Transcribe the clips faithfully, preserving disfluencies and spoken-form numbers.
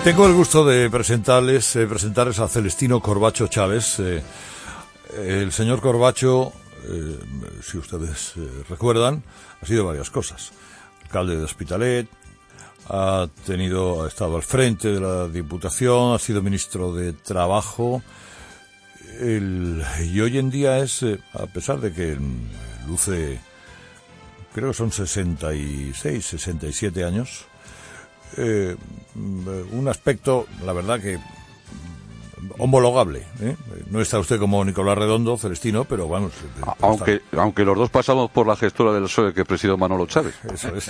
Tengo el gusto de presentarles, eh, presentarles a Celestino Corbacho Chávez. Eh, el señor Corbacho, eh, si ustedes eh, recuerdan, ha sido varias cosas. Alcalde de Hospitalet, ha tenido, ha estado al frente de la Diputación, ha sido ministro de Trabajo, el, y hoy en día es, eh, a pesar de que luce, creo que son sesenta y seis, sesenta y siete años, eh, un aspecto, la verdad que homologable, ¿eh? No está usted como Nicolás Redondo, Celestino, pero vamos. Aunque está... aunque los dos pasamos por la gestora del P S O E que presidió Manolo Chávez. Eso es.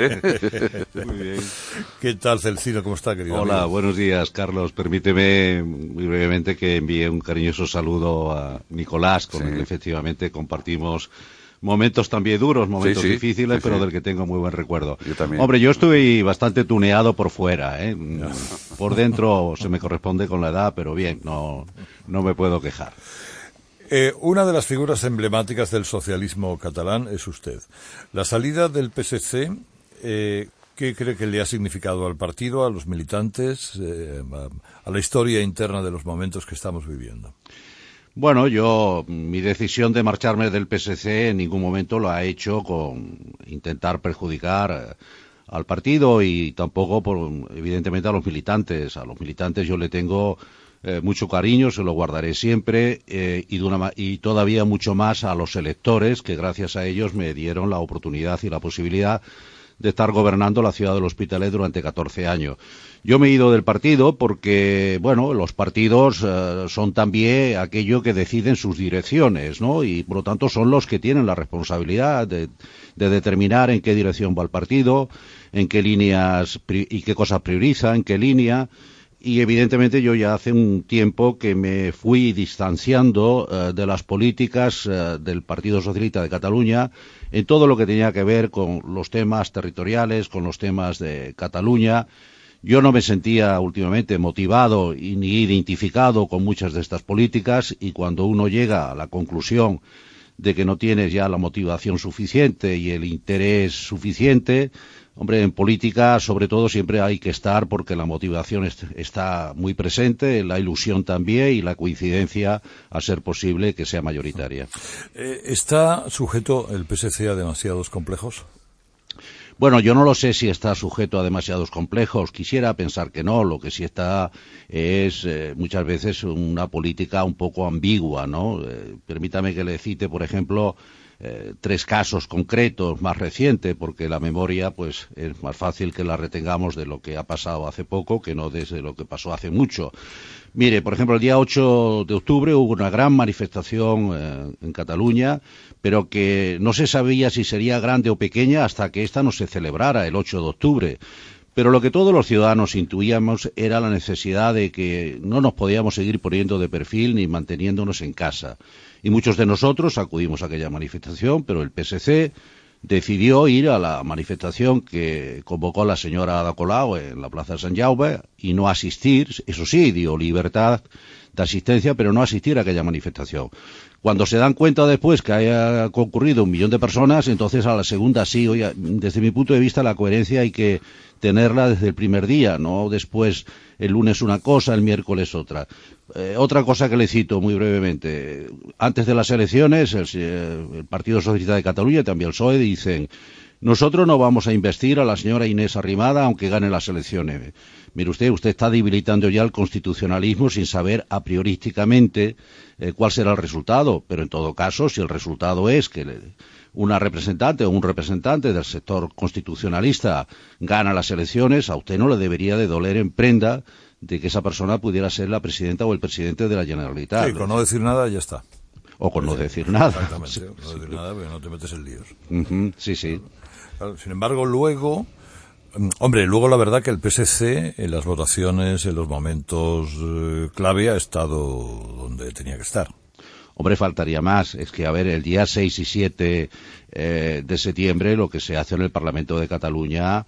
Muy bien. ¿Qué tal, Celestino? ¿Cómo está, querido Hola, amigo? buenos días, Carlos. Permíteme muy brevemente que envíe un cariñoso saludo a Nicolás, con sí. el que efectivamente compartimos momentos también duros, momentos sí, sí, difíciles, sí, pero sí. del que tengo muy buen recuerdo. Yo también. Hombre, yo estoy bastante tuneado por fuera, ¿eh? Por dentro se me corresponde con la edad, pero bien, no, no me puedo quejar. Eh, una de las figuras emblemáticas del socialismo catalán es usted. La salida del P S C, eh, ¿qué cree que le ha significado al partido, a los militantes, eh, a, a la historia interna de los momentos que estamos viviendo? Bueno, yo, mi decisión de marcharme del P S C en ningún momento lo ha hecho con intentar perjudicar al partido y tampoco, por, evidentemente, a los militantes. A los militantes yo le tengo eh, mucho cariño, se lo guardaré siempre, eh, y, de una, y todavía mucho más a los electores, que gracias a ellos me dieron la oportunidad y la posibilidad de estar gobernando la ciudad del Hospitalet durante catorce años. Yo me he ido del partido porque, bueno, los partidos eh, son también aquello que deciden sus direcciones, ¿no? Y, por lo tanto, son los que tienen la responsabilidad de, de determinar en qué dirección va el partido, en qué líneas y qué cosas prioriza, en qué línea. Y, evidentemente, yo ya hace un tiempo que me fui distanciando eh, de las políticas eh, del Partido Socialista de Cataluña en todo lo que tenía que ver con los temas territoriales, con los temas de Cataluña. Yo no me sentía últimamente motivado y ni identificado con muchas de estas políticas, y cuando uno llega a la conclusión de que no tienes ya la motivación suficiente y el interés suficiente, hombre, en política sobre todo siempre hay que estar porque la motivación est- está muy presente, la ilusión también y la coincidencia, a ser posible, que sea mayoritaria. ¿Está sujeto el P S C a demasiados complejos? Bueno, yo no lo sé si está sujeto a demasiados complejos. Quisiera pensar que no. Lo que sí está es eh, muchas veces una política un poco ambigua, ¿no? Eh, permítame que le cite, por ejemplo, eh, tres casos concretos más recientes, porque la memoria, pues, es más fácil que la retengamos de lo que ha pasado hace poco que no desde lo que pasó hace mucho. Mire, por ejemplo, el día ocho de octubre hubo una gran manifestación eh, en Cataluña, pero que no se sabía si sería grande o pequeña hasta que ésta no se celebrara el ocho de octubre. Pero lo que todos los ciudadanos intuíamos era la necesidad de que no nos podíamos seguir poniendo de perfil ni manteniéndonos en casa. Y muchos de nosotros acudimos a aquella manifestación, pero el P S C decidió ir a la manifestación que convocó la señora Ada Colau en la Plaza de Sant Jaume y no asistir. Eso sí, dio libertad de asistencia, pero no asistir a aquella manifestación. Cuando se dan cuenta después que haya concurrido un millón de personas, entonces a la segunda sí. Oye, desde mi punto de vista la coherencia hay que tenerla desde el primer día, no después el lunes una cosa, el miércoles otra. Eh, otra cosa que le cito muy brevemente. Antes de las elecciones, el, el Partido Socialista de Cataluña y también el P S O E dicen: nosotros no vamos a investir a la señora Inés Arrimada aunque gane las elecciones. Mire usted, usted está debilitando ya el constitucionalismo sin saber a priorísticamente eh, cuál será el resultado, pero en todo caso, si el resultado es que le, una representante o un representante del sector constitucionalista gana las elecciones, a usted no le debería de doler en prenda de que esa persona pudiera ser la presidenta o el presidente de la Generalitat. Sí, con no decir nada ya está. O con no decir nada. Exactamente, sí, no decir sí. nada, pero no te metes en líos. Uh-huh, sí, sí. Claro, sin embargo, luego... Hombre, luego la verdad que el P S C en las votaciones, en los momentos eh, clave, ha estado donde tenía que estar. Hombre, faltaría más. Es que, a ver, el día seis y siete eh, de septiembre lo que se hace en el Parlamento de Cataluña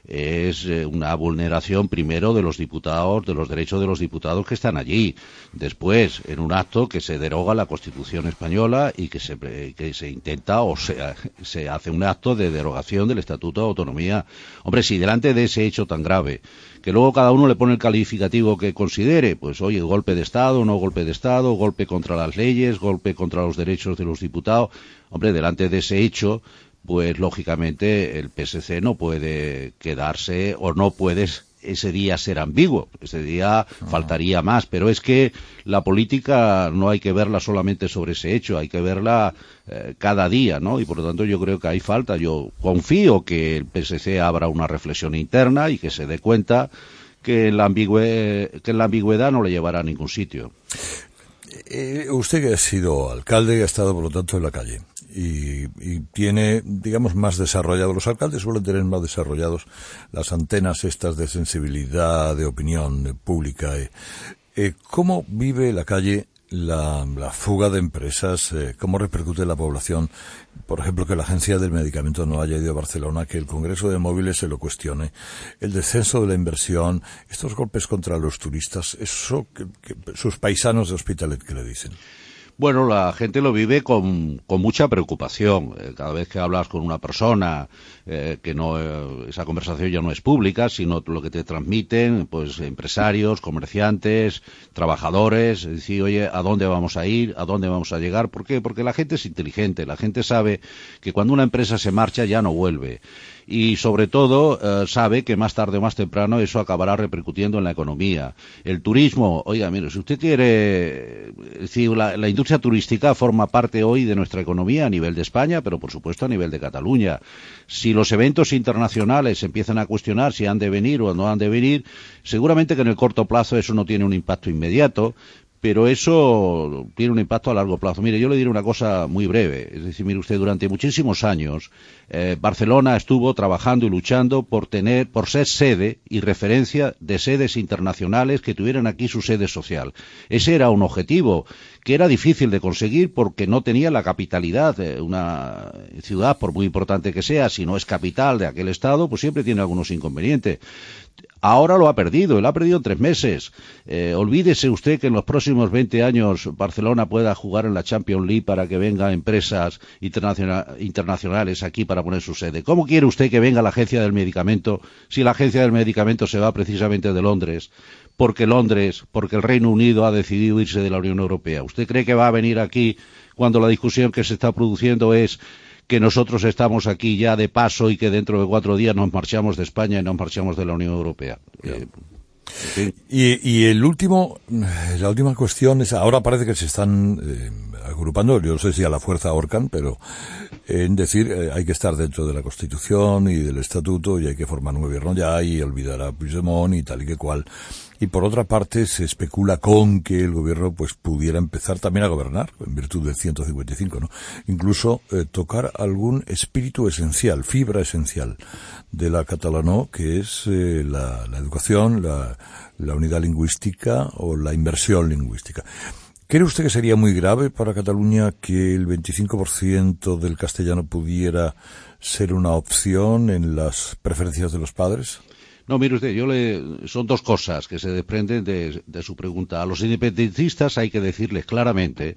es eh, una vulneración primero de los diputados, de los derechos de los diputados que están allí. Después, en un acto que se deroga la Constitución española y que se, que se intenta o se, se hace un acto de derogación del Estatuto de Autonomía. Hombre, si delante de ese hecho tan grave, que luego cada uno le pone el calificativo que considere, pues oye, golpe de Estado, no golpe de Estado, golpe contra las leyes, golpe contra los derechos de los diputados, hombre, delante de ese hecho, pues lógicamente el P S C no puede quedarse o no puede ese día ser ambiguo, ese día no. faltaría más, pero es que la política no hay que verla solamente sobre ese hecho, hay que verla eh, cada día, ¿no? Y por lo tanto yo creo que hay falta, yo confío que el P S C abra una reflexión interna y que se dé cuenta que la, ambigüe, que la ambigüedad no le llevará a ningún sitio. Eh, usted que ha sido alcalde y ha estado por lo tanto en la calle y, y tiene, digamos, más desarrollado, los alcaldes suelen tener más desarrollados las antenas estas de sensibilidad, de opinión de pública. Eh, eh, ¿Cómo vive la calle la, la fuga de empresas? Eh, ¿Cómo repercute en la población? Por ejemplo, que la Agencia del Medicamento no haya ido a Barcelona, que el Congreso de Móviles se lo cuestione, el descenso de la inversión, estos golpes contra los turistas, eso que, que sus paisanos de Hospitalet, ¿qué le dicen? Bueno, la gente lo vive con, con mucha preocupación. Eh, cada vez que hablas con una persona, eh, que no, eh, esa conversación ya no es pública, sino lo que te transmiten, pues empresarios, comerciantes, trabajadores, es decir, oye, ¿a dónde vamos a ir? ¿A dónde vamos a llegar? ¿Por qué? Porque la gente es inteligente, la gente sabe que cuando una empresa se marcha ya no vuelve. Y sobre todo eh, sabe que más tarde o más temprano eso acabará repercutiendo en la economía. El turismo, oiga, mire, si usted quiere, es decir, la, la industria turística forma parte hoy de nuestra economía a nivel de España, pero por supuesto a nivel de Cataluña. Si los eventos internacionales empiezan a cuestionar si han de venir o no han de venir, seguramente que en el corto plazo eso no tiene un impacto inmediato, pero eso tiene un impacto a largo plazo. Mire, yo le diré una cosa muy breve. Es decir, mire usted, durante muchísimos años eh, Barcelona estuvo trabajando y luchando por tener, por ser sede y referencia de sedes internacionales que tuvieran aquí su sede social. Ese era un objetivo que era difícil de conseguir porque no tenía la capitalidad de una ciudad, por muy importante que sea, si no es capital de aquel estado, pues siempre tiene algunos inconvenientes. Ahora lo ha perdido, y lo ha perdido en tres meses. Eh, olvídese usted que en los próximos veinte años Barcelona pueda jugar en la Champions League para que vengan empresas internaciona- internacionales aquí para poner su sede. ¿Cómo quiere usted que venga la Agencia del Medicamento si la Agencia del Medicamento se va precisamente de Londres? Porque Londres, porque el Reino Unido ha decidido irse de la Unión Europea. ¿Usted cree que va a venir aquí cuando la discusión que se está produciendo es que nosotros estamos aquí ya de paso y que dentro de cuatro días nos marchamos de España y nos marchamos de la Unión Europea? Eh, ¿sí? y, y el último, la última cuestión es, ahora parece que se están eh, agrupando, yo no sé si a la fuerza ahorcan, pero eh, en decir, eh, hay que estar dentro de la Constitución y del Estatuto y hay que formar un gobierno ya y olvidar a Puigdemont y tal y que cual. Y por otra parte se especula con que el gobierno pues pudiera empezar también a gobernar en virtud del ciento cincuenta y cinco, ¿no? Incluso eh, tocar algún espíritu esencial, fibra esencial de la catalanó, que es eh, la, la educación, la, la unidad lingüística o la inversión lingüística. ¿Cree usted que sería muy grave para Cataluña que el veinticinco por ciento del castellano pudiera ser una opción en las preferencias de los padres? No, mire usted, yo le, son dos cosas que se desprenden de, de su pregunta. A los independentistas hay que decirles claramente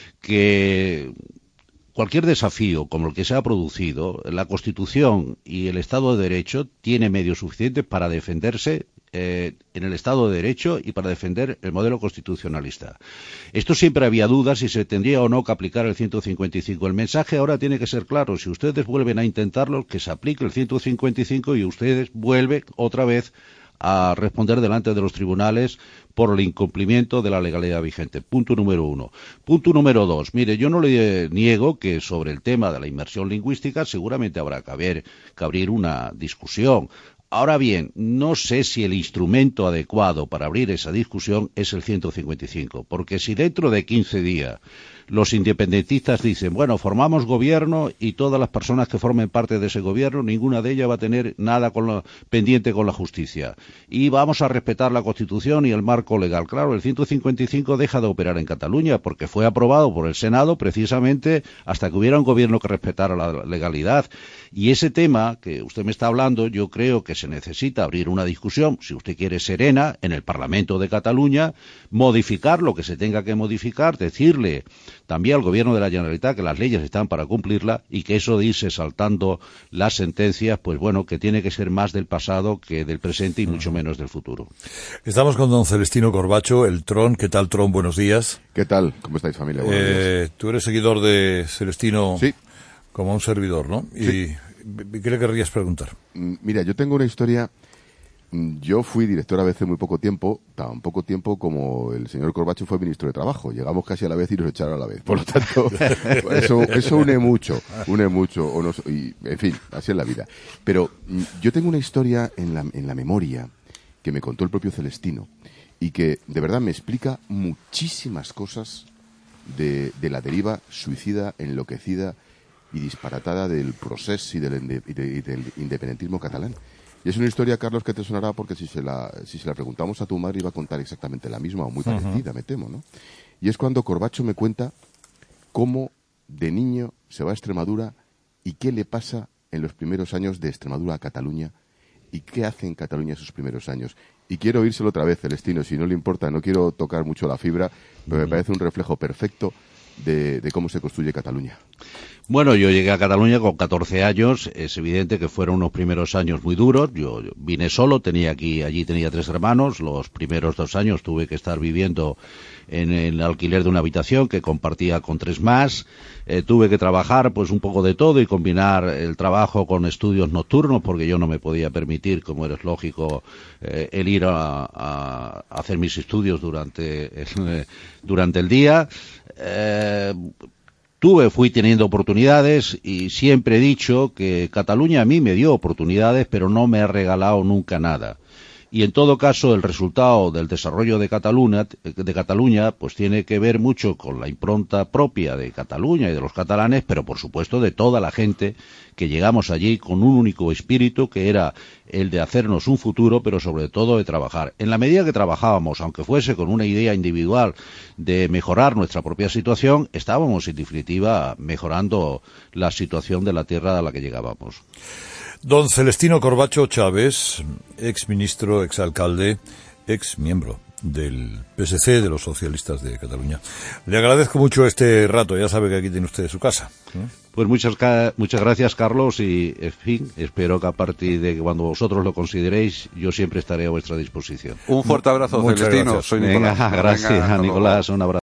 que cualquier desafío como el que se ha producido, la Constitución y el Estado de Derecho tiene medios suficientes para defenderse eh, en el Estado de Derecho y para defender el modelo constitucionalista. Esto siempre había dudas si se tendría o no que aplicar el ciento cincuenta y cinco. El mensaje ahora tiene que ser claro. Si ustedes vuelven a intentarlo, que se aplique el ciento cincuenta y cinco y ustedes vuelven otra vez a responder delante de los tribunales por el incumplimiento de la legalidad vigente. Punto número uno. Punto número dos. Mire, yo no le niego que sobre el tema de la inmersión lingüística seguramente habrá que, haber, que abrir una discusión. Ahora bien, no sé si el instrumento adecuado para abrir esa discusión es el ciento cincuenta y cinco, porque si dentro de quince días los independentistas dicen, bueno, formamos gobierno y todas las personas que formen parte de ese gobierno, ninguna de ellas va a tener nada con la, pendiente con la justicia. Y vamos a respetar la Constitución y el marco legal. Claro, el ciento cincuenta y cinco deja de operar en Cataluña porque fue aprobado por el Senado precisamente hasta que hubiera un gobierno que respetara la legalidad. Y ese tema que usted me está hablando, yo creo que que se necesita abrir una discusión, si usted quiere serena, en el Parlamento de Cataluña, modificar lo que se tenga que modificar, decirle también al Gobierno de la Generalitat que las leyes están para cumplirlas y que eso de irse saltando las sentencias, pues bueno, que tiene que ser más del pasado que del presente y mucho menos del futuro. Estamos con don Celestino Corbacho, el Tron. ¿Qué tal, Tron? Buenos días. ¿Qué tal? ¿Cómo estáis, familia? Buenos eh, días. Tú eres seguidor de Celestino, sí, como un servidor, ¿no? Y sí. ¿Qué le querrías preguntar? Mira, yo tengo una historia. Yo fui director a veces muy poco tiempo, tan poco tiempo como el señor Corbacho fue ministro de Trabajo. Llegamos casi a la vez y nos echaron a la vez. Por lo tanto, eso, eso une mucho, une mucho. O no, y, en fin, así es la vida. Pero yo tengo una historia en la, en la memoria que me contó el propio Celestino y que de verdad me explica muchísimas cosas de, de la deriva suicida, enloquecida y disparatada del proceso y del, y, de, y del independentismo catalán. Y es una historia, Carlos, que te sonará porque si se la, si se la preguntamos a tu madre iba a contar exactamente la misma o muy parecida, uh-huh. me temo, ¿no? Y es cuando Corbacho me cuenta cómo de niño se va a Extremadura y qué le pasa en los primeros años de Extremadura a Cataluña y qué hace en Cataluña esos primeros años. Y quiero oírselo otra vez, Celestino, si no le importa, no quiero tocar mucho la fibra, pero me parece un reflejo perfecto de, de cómo se construye Cataluña. Bueno, yo llegué a Cataluña con catorce años, es evidente que fueron unos primeros años muy duros, yo, yo vine solo, tenía aquí, allí tenía tres hermanos, los primeros dos años tuve que estar viviendo en el alquiler de una habitación que compartía con tres más, eh, tuve que trabajar pues un poco de todo y combinar el trabajo con estudios nocturnos porque yo no me podía permitir, como es lógico, eh, el ir a, a hacer mis estudios durante el, durante el día. Eh, Tuve, fui teniendo oportunidades y siempre he dicho que Cataluña a mí me dio oportunidades, pero no me ha regalado nunca nada. Y en todo caso, el resultado del desarrollo de Cataluña, de Cataluña, pues tiene que ver mucho con la impronta propia de Cataluña y de los catalanes, pero por supuesto de toda la gente que llegamos allí con un único espíritu, que era el de hacernos un futuro, pero sobre todo de trabajar. En la medida que trabajábamos, aunque fuese con una idea individual de mejorar nuestra propia situación, estábamos en definitiva mejorando la situación de la tierra a la que llegábamos. Don Celestino Corbacho Chávez, ex ministro, ex alcalde, ex miembro del P S C, de los socialistas de Cataluña. Le agradezco mucho este rato, ya sabe que aquí tiene usted su casa. ¿eh? Pues muchas muchas gracias, Carlos, y en fin, espero que a partir de cuando vosotros lo consideréis, yo siempre estaré a vuestra disposición. Un fuerte abrazo, Muchas Celestino. Gracias. Soy Venga, Nicolás. gracias, Venga, Nicolás, un abrazo.